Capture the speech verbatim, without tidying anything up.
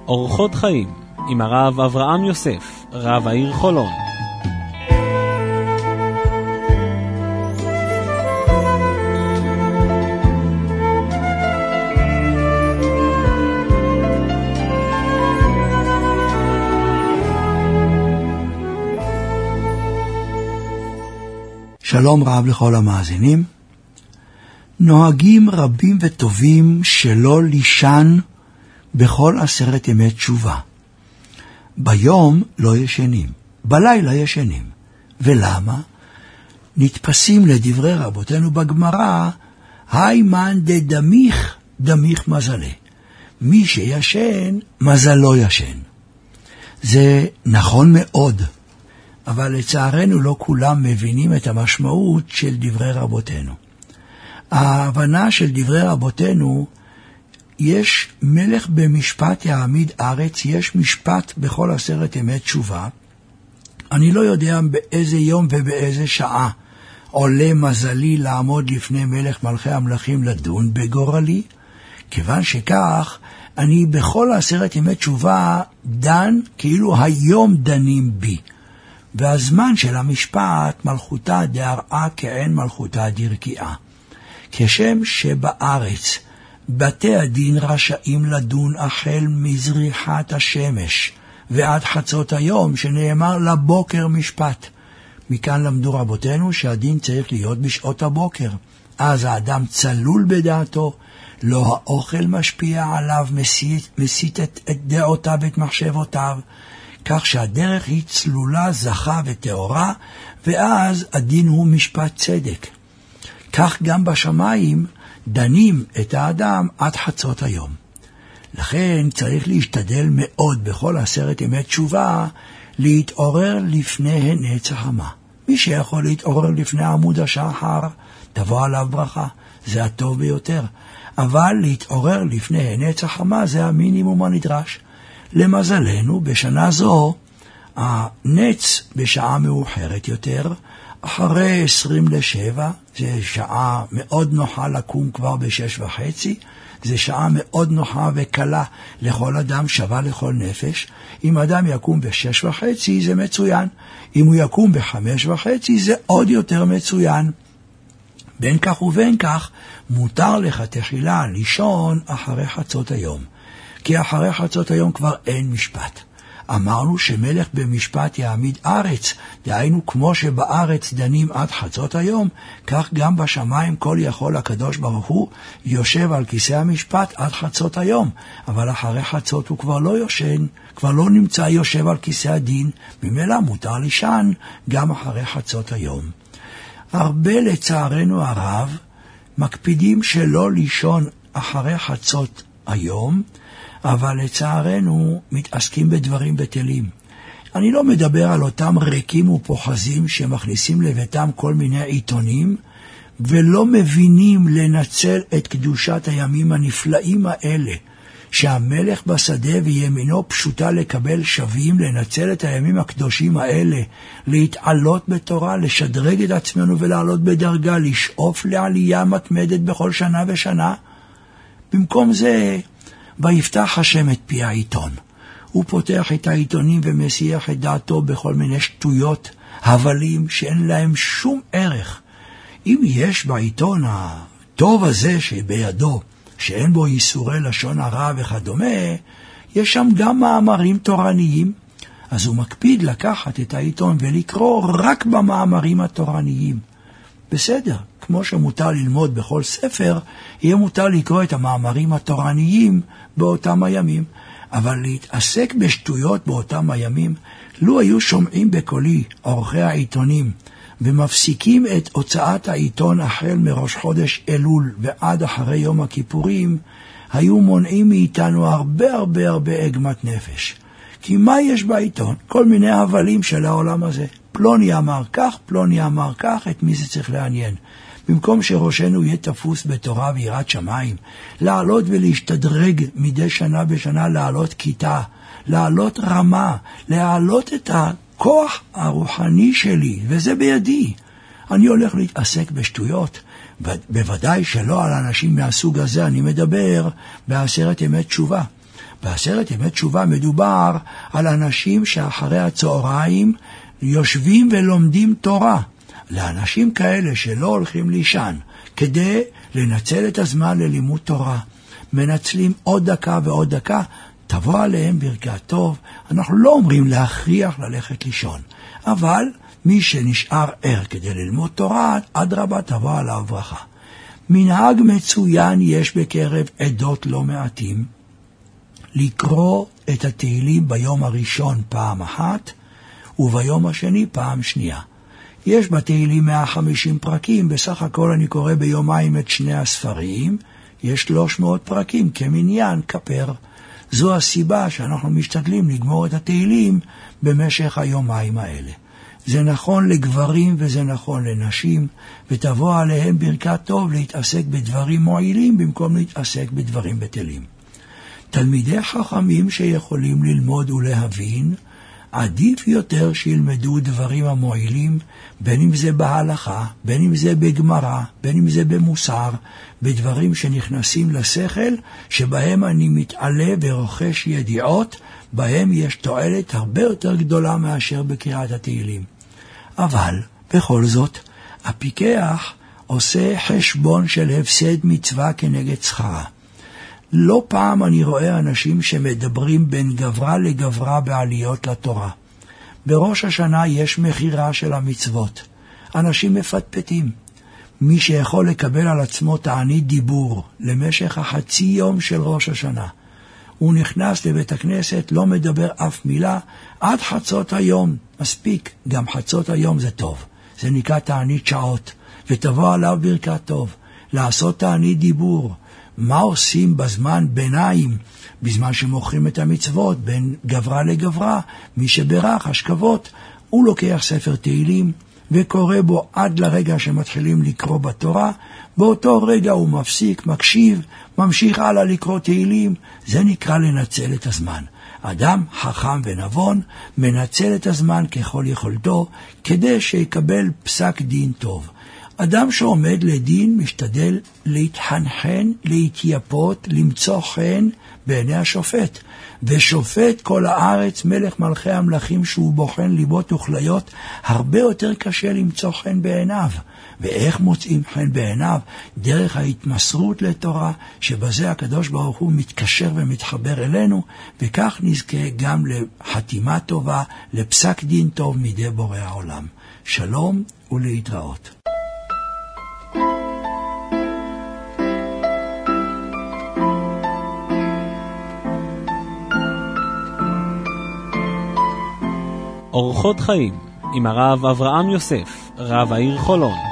אורחות חיים עם הרב אברהם יוסף, רב העיר חולון. שלום רב לכל המאזינים. נוהגים רבים וטובים שלא לישן בכל עשרת ימי תשובה. ביום לא ישנים, בלילה ישנים. ולמה? נתפסים לדברי רבותינו בגמרא, היימן דדמיך דמיך מזלה. מי שישן, מזלו ישן. זה נכון מאוד, אבל לצערנו לא כולם מבינים את המשמעות של דברי רבותינו. ההבנה של דברי רבותינו, יש מלך במשפט יעמיד ארץ, יש משפט בכל עשרת ימי תשובה. אני לא יודע באיזה יום ובאיזה שעה עולה מזלי לעמוד לפני מלך מלכי המלכים לדון בגורלי. כיוון שכך, אני בכל עשרת ימי תשובה דן כאילו היום דנים בי. והזמן של המשפט מלכותה דהרעה כעין מלכותה דרקיעה. כשם שבארץ בתי הדין רשאים לדון החל מזריחת השמש ועד חצות היום, שנאמר לבוקר משפט. מכאן למדו רבותינו שהדין צריך להיות בשעות הבוקר. אז האדם צלול בדעתו, לא האוכל משפיע עליו, מסית, מסית את, את דעותיו ואת מחשבותיו, כך שהדרך היא צלולה, זכה ותאורה, ואז הדין הוא משפט צדק. כך גם בשמיים דנים את האדם עד חצות היום. לכן צריך להשתדל מאוד בכל עשרת ימי תשובה להתעורר לפני נץ החמה. מי שיכול להתעורר לפני עמוד השחר, תבוא עליו ברכה, זה הטוב ביותר. אבל להתעורר לפני נץ החמה זה המינימום הנדרש. למזלנו, בשנה זו, הנץ בשעה מאוחרת יותר, אחרי עשרים לשבע, זה שעה מאוד נוחה לקום כבר בשש וחצי, זה שעה מאוד נוחה וקלה לכל אדם, שווה לכל נפש. אם אדם יקום בשש וחצי זה מצוין, אם הוא יקום בחמש וחצי זה עוד יותר מצוין. בין כך ובין כך, מותר לך תחילה לישון אחרי חצות היום. כי אחרי חצות היום כבר אין משפט. אמרנו שמלך במשפט יעמיד ארץ, דהיינו כמו שבארץ דנים עד חצות היום, כך גם בשמיים כל יכול הקדוש ברוך הוא יושב על כיסא המשפט עד חצות היום. אבל אחרי חצות הוא כבר לא יושן, כבר לא נמצא יושב על כיסא הדין, ממילא מותר לישן גם אחרי חצות היום. הרבה לצערנו הרב מקפידים שלא לישון אחרי חצות היום, אבל לצערנו מתעסקים בדברים בטלים. אני לא מדבר על אותם ריקים ופוחזים שמכניסים לביתם כל מיני עיתונים, ולא מבינים לנצל את קדושת הימים הנפלאים האלה, שהמלך בשדה וימינו פשוטה לקבל שווים, לנצל את הימים הקדושים האלה, להתעלות בתורה, לשדרג את עצמנו ולעלות בדרגה, לשאוף לעלייה מתמדת בכל שנה ושנה. במקום זה, ויפתח השם את פי העיתון. הוא פותח את העיתונים ומסיח את דעתו בכל מיני שטויות, הבלים שאין להם שום ערך. אם יש בעיתון הטוב הזה שבידו, שאין בו איסורי לשון הרע וכדומה, יש שם גם מאמרים תורניים. אז הוא מקפיד לקחת את העיתון ולקרוא רק במאמרים התורניים. בסדר, כמו שמותר ללמוד בכל ספר, יהיה מותר לקרוא את המאמרים התורניים באותם הימים. אבל להתעסק בשטויות באותם הימים, לו היו שומעים בקולי עורכי העיתונים, ומפסיקים את הוצאת העיתון החל מראש חודש אלול ועד אחרי יום הכיפורים, היו מונעים מאיתנו הרבה הרבה הרבה עגמת נפש. כי מה יש בעיתון? כל מיני הבלים של העולם הזה. פלוני אמר כך, פלוני אמר כך, את מי זה צריך לעניין? במקום שראשנו יהיה תפוס בתורה ויראת שמיים, לעלות ולהשתדרג מדי שנה בשנה, לעלות כיתה, לעלות רמה, לעלות את הכוח הרוחני שלי, וזה בידי. אני הולך להתעסק בשטויות, בוודאי שלא על אנשים מהסוג הזה אני מדבר בעשרת ימי תשובה. בעשרת ימי תשובה מדובר על אנשים שאחרי הצהריים יושבים ולומדים תורה. לאנשים כאלה שלא הולכים לישן כדי לנצל את הזמן ללימוד תורה, מנצלים עוד דקה ועוד דקה, תבוא עליהם ברכת טוב. אנחנו לא אומרים להכריח ללכת לישון, אבל מי שנשאר ער כדי ללמוד תורה, אדרבה תבוא עליו ברכה. מנהג מצוין יש בקרב עדות לא מעטים, לקרוא את התהילים ביום הראשון פעם אחת, וביום השני פעם שנייה. יש בתהילים מאה וחמישים פרקים, בסך הכל אני קורא ביומיים את שני הספרים, יש שלוש מאות פרקים כמניין כפר. זו הסיבה שאנחנו משתדלים לגמור את התהילים במשך היומיים האלה. זה נכון לגברים וזה נכון לנשים, ותבוא עליהם ברכת טוב להתעסק בדברים מועילים במקום להתעסק בדברים בטלים. תלמידי חכמים שיכולים ללמוד ולהבין, עדיף יותר שילמדו דברים המועילים, בין אם זה בהלכה, בין אם זה בגמרא, בין אם זה במוסר, בדברים שנכנסים לשכל, שבהם אני מתעלה ורוכש ידיעות, בהם יש תועלת הרבה יותר גדולה מאשר בקריאת התהילים. אבל בכל זאת, הפיקח עושה חשבון של הפסד מצווה כנגד שכרה. לא פעם אני רואה אנשים שמדברים בין גברה לגברה בעליות לתורה. בראש השנה יש מחירה של המצוות. אנשים מפטפטים. מי שיכול לקבל על עצמו תענית דיבור למשך החצי יום של ראש השנה, הוא נכנס לבית הכנסת, לא מדבר אף מילה, עד חצות היום. מספיק, גם חצות היום זה טוב. זה נקרא תענית שעות, ותבוא עליו ברכת טוב. לעשות תענית דיבור. מה עושים בזמן ביניים, בזמן שמוכרים את המצוות, בין גברה לגברה? מי שברך השכבות, הוא לוקח ספר תהילים, וקורא בו עד לרגע שמתחילים לקרוא בתורה. באותו רגע הוא מפסיק, מקשיב, ממשיך הלאה לקרוא תהילים. זה נקרא לנצל את הזמן. אדם חכם ונבון מנצל את הזמן ככל יכולתו, כדי שיקבל פסק דין טוב. אדם שעומד לדין משתדל להתחנחן, להתייפות, למצוא חן בעיני השופט. ושופט כל הארץ, מלך מלכי המלכים, שהוא בוחן ליבות וכליות, הרבה יותר קשה למצוא חן בעיניו. ואיך מוצאים חן בעיניו? דרך ההתמסרות לתורה, שבזה הקדוש ברוך הוא מתקשר ומתחבר אלינו, וכך נזכה גם לחתימה טובה, לפסק דין טוב מידי בורא העולם. שלום ולהתראות. אורחות חיים עם הרב אברהם יוסף, רב העיר חולון.